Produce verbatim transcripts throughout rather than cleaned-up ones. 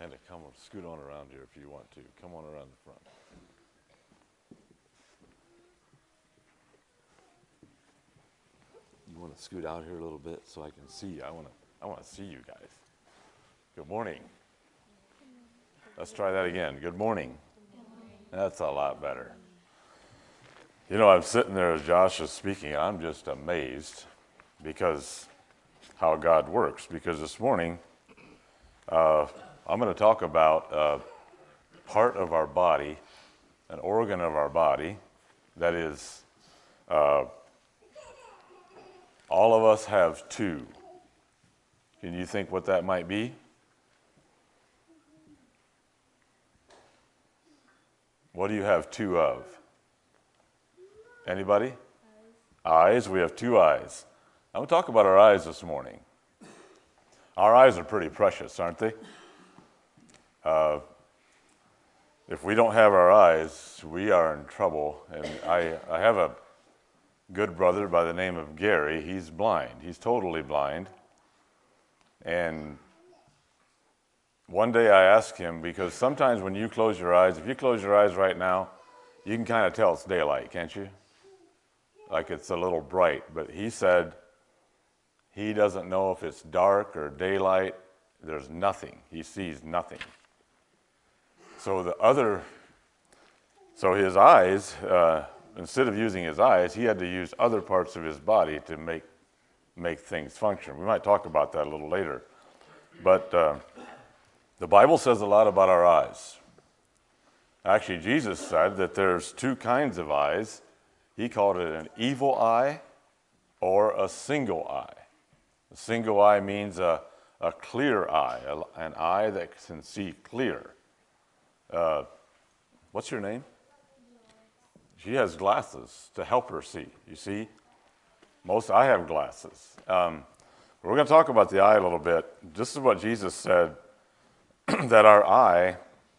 kind of come scoot on around here if you want to. Come on around the front. You want to scoot out here a little bit so I can see you. I want to I want to see you guys. Good morning. Let's try that again. Good morning. That's a lot better. You know, I'm sitting there as Josh is speaking. I'm just amazed because how God works. Because this morning, uh, I'm going to talk about uh, part of our body, an organ of our body that is, uh, all of us have two. Can you think what that might be? What do you have two of? Anybody? Eyes. Eyes. We have two eyes. I'm going to talk about our eyes this morning. Our eyes are pretty precious, aren't they? Uh, if we don't have our eyes, we are in trouble. And I, I have a good brother by the name of Gary. He's blind. He's totally blind. And one day I asked him, because sometimes when you close your eyes, if you close your eyes right now, you can kind of tell it's daylight, can't you? Like it's a little bright. But he said he doesn't know if it's dark or daylight. There's nothing. He sees nothing. So the other, so his eyes, uh, instead of using his eyes, he had to use other parts of his body to make make things function. We might talk about that a little later. But uh, the Bible says a lot about our eyes. Actually, Jesus said that there's two kinds of eyes. He called it an evil eye or a single eye. A single eye means a, a clear eye, a, an eye that can see clear. Uh, what's your name? She has glasses to help her see. You see? Most, I have glasses. Um, we're going to talk about the eye a little bit. This is what Jesus said, that our eye,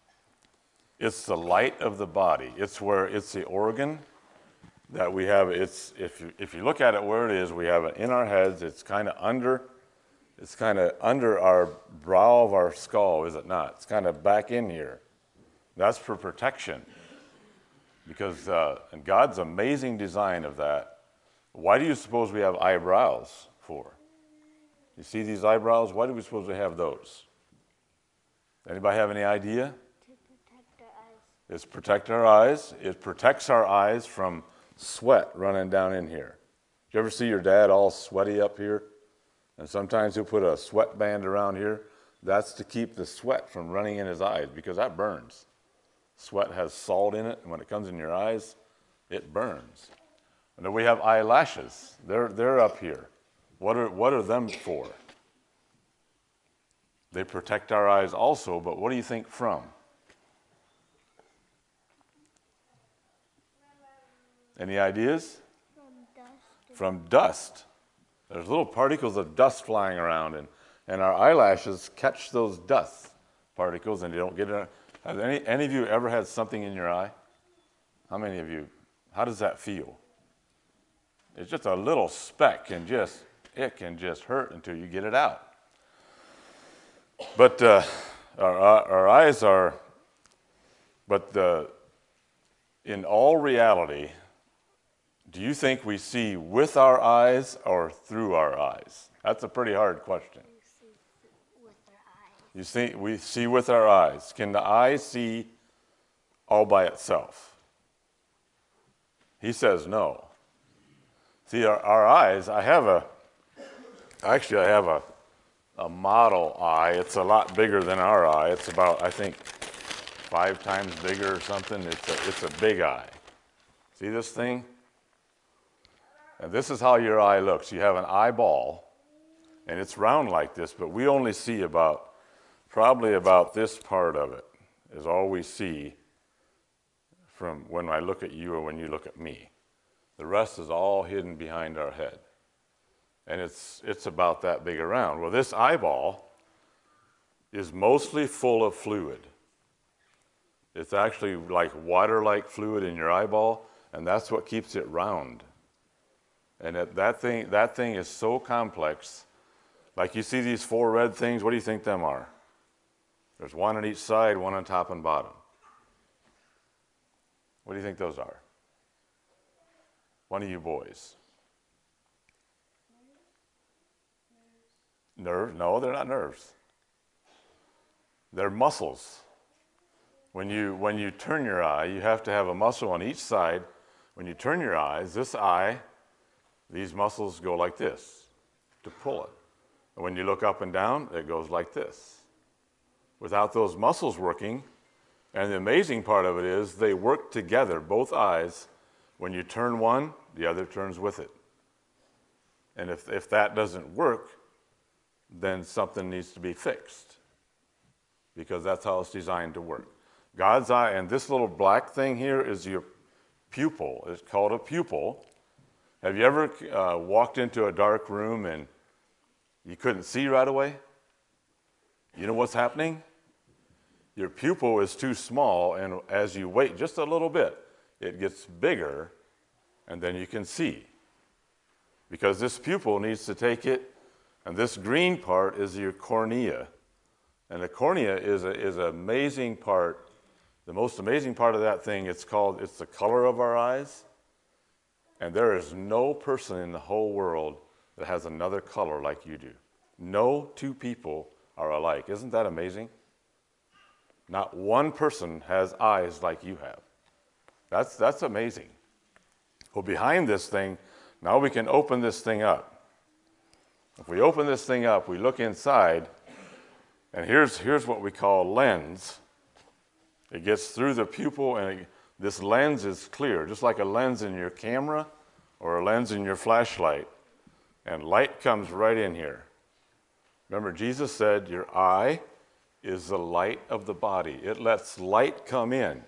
it's the light of the body. It's where, it's the organ that we have. It's, if you, if you look at it where it is, we have it in our heads. It's kind of under, it's kind of under our brow of our skull, is it not? It's kind of back in here. That's for protection. Because uh, in God's amazing design of that, why do you suppose we have eyebrows for? You see these eyebrows? Why do we suppose we have those? Anybody have any idea? To protect our eyes. It's protect our eyes. It protects our eyes from sweat running down in here. Did you ever see your dad all sweaty up here? And sometimes he'll put a sweatband around here. That's to keep the sweat from running in his eyes because that burns. Sweat has salt in it, and when it comes in your eyes, it burns. And then we have eyelashes. They're, they're up here. What are, what are them for? They protect our eyes also, but what do you think from? Any ideas? From dust. From dust. There's little particles of dust flying around, and, and our eyelashes catch those dust particles, and you don't get it. Has any, any of you ever had something in your eye? How many of you? How does that feel? It's just a little speck can just, it can just hurt until you get it out. But uh, our, our eyes are, but the, in all reality, do you think we see with our eyes or through our eyes? That's a pretty hard question. We see with our eyes. You see, we see with our eyes. Can the eye see all by itself? He says no. See, our, our eyes, I have a, actually I have a, a model eye. It's a lot bigger than our eye. It's about, I think, five times bigger or something. It's a, it's a big eye. See this thing? And this is how your eye looks. You have an eyeball, and it's round like this, but we only see about, probably about this part of it is all we see from when I look at you or when you look at me. The rest is all hidden behind our head. And it's it's about that big around. Well, this eyeball is mostly full of fluid. It's actually like water-like fluid in your eyeball, and that's what keeps it round. And that, that thing that thing is so complex. Like you see these four red things, what do you think them are? There's one on each side, one on top and bottom. What do you think those are? One of you boys. Nerves? No, they're not nerves. They're muscles. When you, when you turn your eye, you have to have a muscle on each side. When you turn your eyes, this eye, these muscles go like this to pull it. And when you look up and down, it goes like this. Without those muscles working, and the amazing part of it is they work together, both eyes. When you turn one, the other turns with it. And if, if that doesn't work, then something needs to be fixed, because that's how it's designed to work. God's eye, and this little black thing here is your pupil. It's called a pupil. Have you ever uh, walked into a dark room and you couldn't see right away? You know what's happening? Your pupil is too small, and as you wait just a little bit, it gets bigger, and then you can see. Because this pupil needs to take it, and this green part is your cornea. And the cornea is a, is an amazing part. The most amazing part of that thing, it's called, it's the color of our eyes. And there is no person in the whole world that has another color like you do. No two people are alike. Isn't that amazing? Not one person has eyes like you have. That's, that's amazing. Well, behind this thing, now we can open this thing up. If we open this thing up, we look inside, and here's, here's what we call lens. It gets through the pupil, and it, this lens is clear, just like a lens in your camera or a lens in your flashlight. And light comes right in here. Remember, Jesus said, your eye is the light of the body. It lets light come in.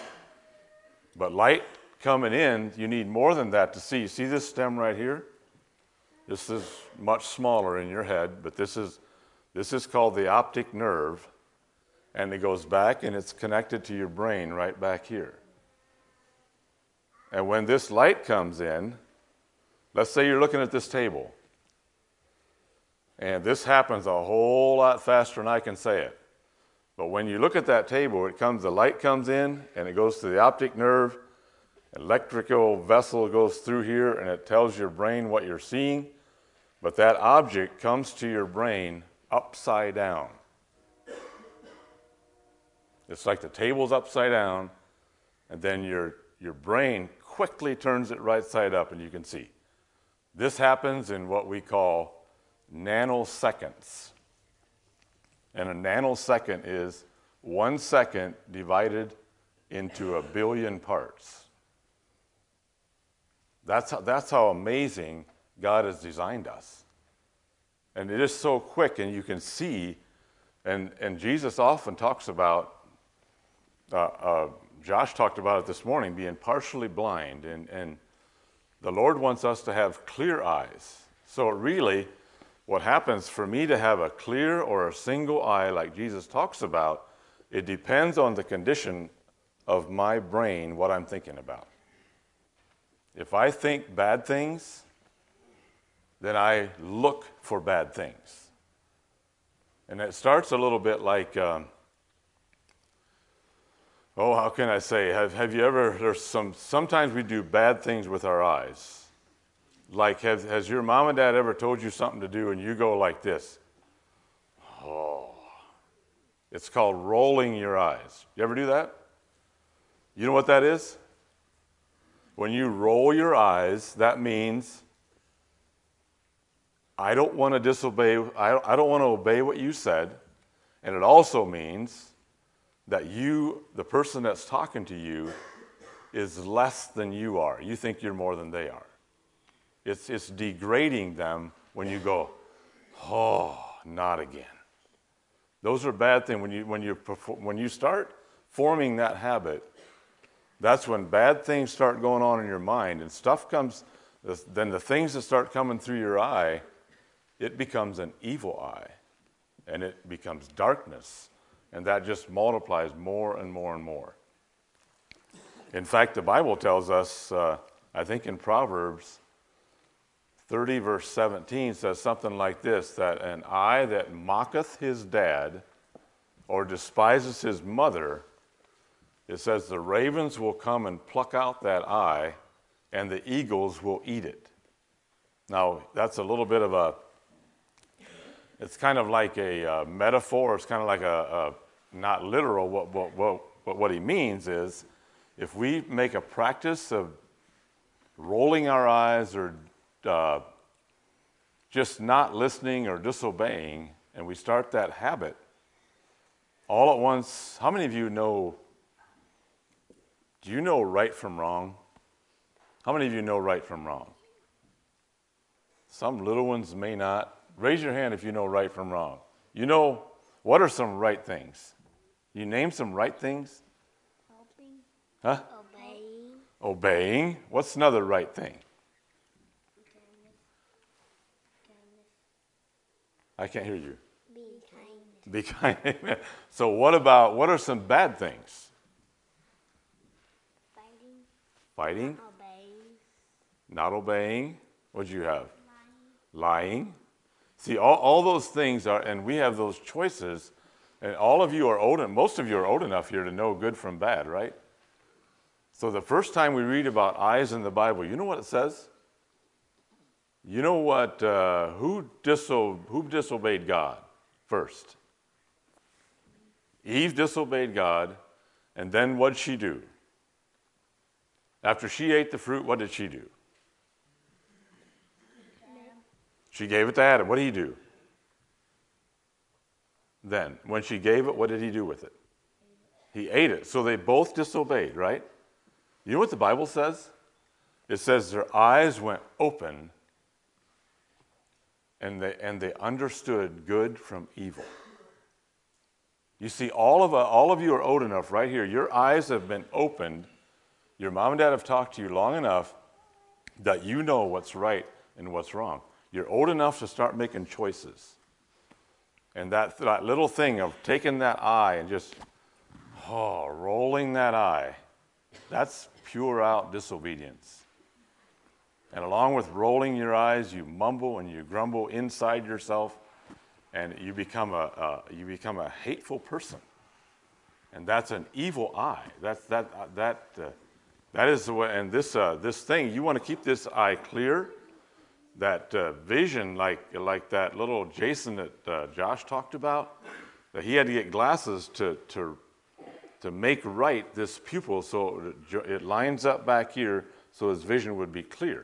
But light coming in, you need more than that to see. See this stem right here? This is much smaller in your head, but this is, this is called the optic nerve, and it goes back and it's connected to your brain right back here. And when this light comes in, let's say you're looking at this table, and this happens a whole lot faster than I can say it. But when you look at that table, it comes, the light comes in, and it goes to the optic nerve. Electrical vessel goes through here, and it tells your brain what you're seeing. But that object comes to your brain upside down. It's like the table's upside down, and then your, your brain quickly turns it right side up, and you can see. This happens in what we call nanoseconds. And a nanosecond is one second divided into a billion parts. That's how, that's how amazing God has designed us. And it is so quick, and you can see, and, and Jesus often talks about, uh, uh, Josh talked about it this morning, being partially blind, and, and the Lord wants us to have clear eyes. So really, what happens for me to have a clear or a single eye like Jesus talks about, it depends on the condition of my brain, what I'm thinking about. If I think bad things, then I look for bad things. And it starts a little bit like, um, oh, how can I say, have, have you ever, there's some, sometimes we do bad things with our eyes. Like, has, has your mom and dad ever told you something to do and you go like this? Oh. It's called rolling your eyes. You ever do that? You know what that is? When you roll your eyes, that means I don't want to disobey, I don't, I don't want to obey what you said. And it also means that you, the person that's talking to you, is less than you are. You think you're more than they are. It's, it's degrading them when you go, oh, not again. Those are bad things. When you, when you, when you start forming that habit, that's when bad things start going on in your mind, and stuff comes, then the things that start coming through your eye, it becomes an evil eye, and it becomes darkness, and that just multiplies more and more and more. In fact, the Bible tells us, uh, I think in Proverbs thirty, verse seventeen says something like this, that an eye that mocketh his dad or despises his mother, it says the ravens will come and pluck out that eye, and the eagles will eat it. Now, that's a little bit of a, it's kind of like a uh, metaphor. It's kind of like a, a not literal. What, what, what, what, what he means is, if we make a practice of rolling our eyes or uh, just not listening or disobeying, and we start that habit, all at once, how many of you know, do you know right from wrong? How many of you know right from wrong? Some little ones may not. Raise your hand if you know right from wrong. You know, what are some right things? You name some right things? Helping. Huh? Obeying. Obeying. What's another right thing? Kindness. Kindness. I can't hear you. Being kind. Be kind. Amen. So what about, what are some bad things? Fighting. Fighting, Obeying. not obeying. What do you have? Lying. Lying. See, all, all those things are, and we have those choices, and all of you are old, and most of you are old enough here to know good from bad, right? So the first time we read about eyes in the Bible, you know what it says? You know what, uh, who, diso- who disobeyed God first? Eve disobeyed God, and then what did she do? After she ate the fruit, what did she do? She gave it to Adam. What did he do? Then, when she gave it, what did he do with it? He ate it. So they both disobeyed, right? You know what the Bible says? It says their eyes went open and they, and they understood good from evil. You see, all of, uh, all of you are old enough right here. Your eyes have been opened. Your mom and dad have talked to you long enough that you know what's right and what's wrong. You're old enough to start making choices. And that, that little thing of taking that eye and just, oh, rolling that eye, that's pure out disobedience. And along with rolling your eyes, you mumble and you grumble inside yourself, and you become a, a you become a hateful person. And that's an evil eye. That's that uh, that uh, that is the way. And this uh, this thing, you want to keep this eye clear. That uh, vision, like like that little Jason that uh, Josh talked about, that he had to get glasses to to to make right this pupil so it lines up back here so his vision would be clear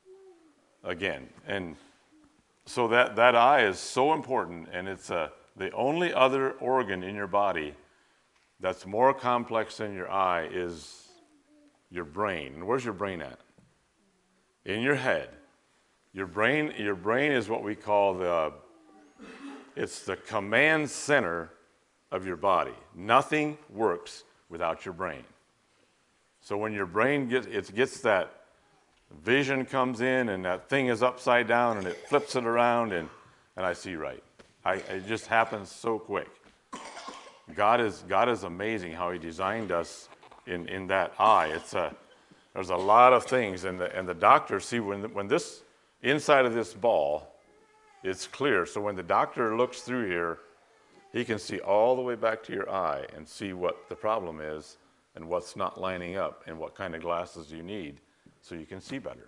again. And so that, that eye is so important, and it's uh, the only other organ in your body that's more complex than your eye is your brain. And where's your brain at? In your head. Your brain, your brain is what we call the, it's the command center of your body. Nothing works without your brain. So when your brain gets, it gets that vision comes in and that thing is upside down and it flips it around and, and I see right. I, it just happens so quick. God is, God is amazing how he designed us in, in that eye. It's a, there's a lot of things, and the, and the doctors see when, when this, inside of this ball, it's clear. So when the doctor looks through here, he can see all the way back to your eye and see what the problem is and what's not lining up and what kind of glasses you need so you can see better.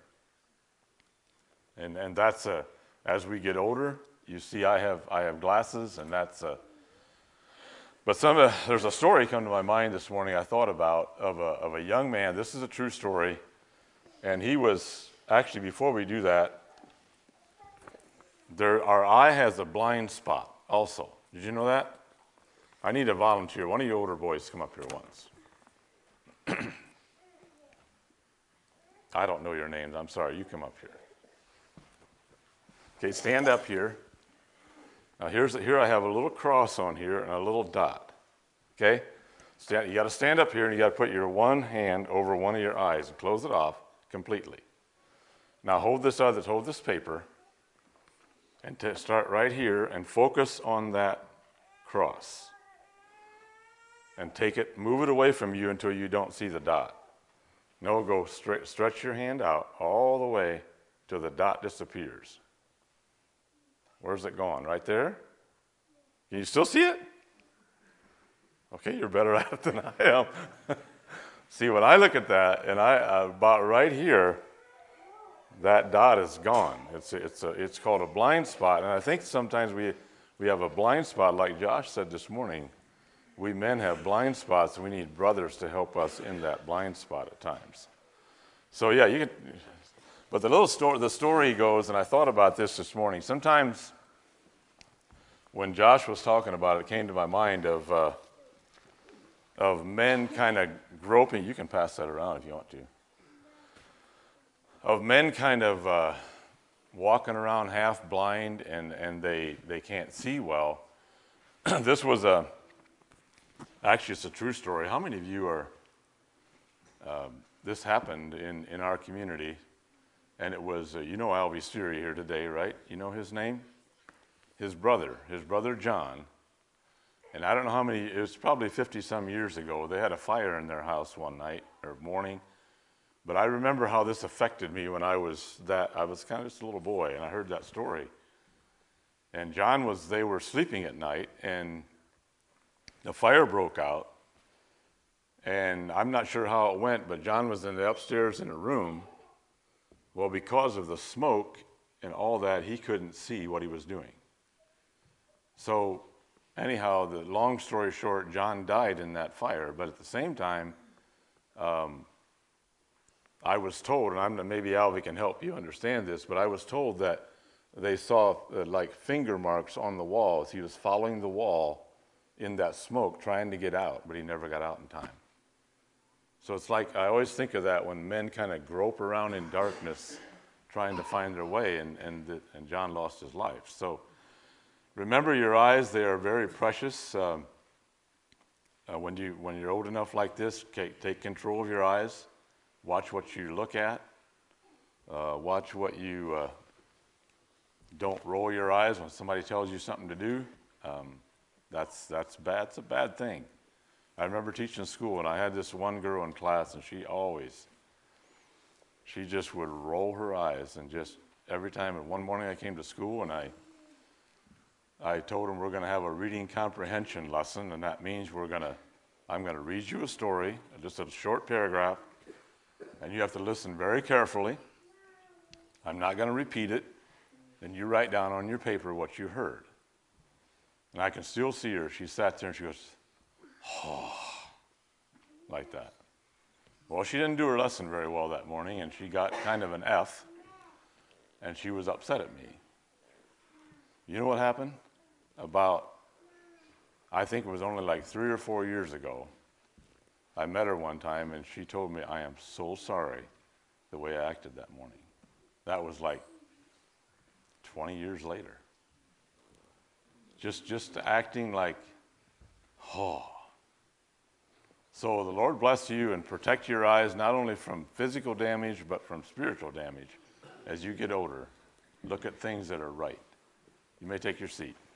And and that's a, as we get older, you see I have I have glasses, and that's a, but some of, there's a story come to my mind this morning I thought about of a of a young man. This is a true story, and he was, actually before we do that, There, our eye has a blind spot also. Did you know that? I need a volunteer. One of you older boys come up here once. I don't know your names. I'm sorry. You come up here. Okay, stand up here. Now here's here I have a little cross on here and a little dot. Okay? Stand, you got to stand up here and you got to put your one hand over one of your eyes and close it off completely. Now hold this other, hold this paper. And to start right here and focus on that cross. And take it, move it away from you until you don't see the dot. No, go straight, stretch your hand out all the way till the dot disappears. Where's it gone? Right there? Can you still see it? Okay, you're better at it than I am. See, when I look at that, and I uh, about right here, that dot is gone. It's a, it's a, it's called a blind spot, and I think sometimes we we have a blind spot, like Josh said this morning. We men have blind spots, and we need brothers to help us in that blind spot at times. So yeah, you can. But the little story, the story goes, and I thought about this this morning. Sometimes, when Josh was talking about it, it came to my mind of uh, of men kind of groping. You can pass that around if you want to. Of men kind of uh, walking around half blind, and and they they can't see well. This was a actually it's a true story. How many of you are? Um, this happened in in our community. And it was, uh, you know Albie Steary here today, right? You know his name? His brother, his brother John. And I don't know how many, it was probably fifty-some years ago. They had a fire in their house one night or morning. But I remember how this affected me when I was that, I was kind of just a little boy, and I heard that story. And John was, they were sleeping at night, and the fire broke out. And I'm not sure how it went, but John was in the upstairs in a room. Well, because of the smoke and all that, he couldn't see what he was doing. So anyhow, the long story short, John died in that fire. But at the same time, um, I was told, and I'm, maybe Alvy can help you understand this, but I was told that they saw uh, like finger marks on the walls. He was following the wall in that smoke, trying to get out, but he never got out in time. So it's like, I always think of that when men kind of grope around in darkness trying to find their way, and, and, the, and John lost his life. So remember your eyes, they are very precious. Um, uh, when, you, when you're old enough like this, take, take control of your eyes. Watch what you look at. Uh, watch what you, uh, don't roll your eyes when somebody tells you something to do. Um, that's, that's bad. It's a bad thing. I remember teaching school, and I had this one girl in class, and she always, she just would roll her eyes, and just every time. And one morning I came to school, and I, I told them we're going to have a reading comprehension lesson, and that means we're going to, I'm going to read you a story, just a short paragraph, and you have to listen very carefully. I'm not going to repeat it, and you write down on your paper what you heard. And I can still see her. She sat there, and she goes, oh, like that. Well, she didn't do her lesson very well that morning, and she got kind of an F, and she was upset at me. You know what happened? About, I think it was only like three or four years ago, I met her one time, and she told me, I am so sorry the way I acted that morning. That was like twenty years later. Just, just acting like, oh. So the Lord bless you and protect your eyes not only from physical damage, but from spiritual damage. As you get older, look at things that are right. You may take your seat.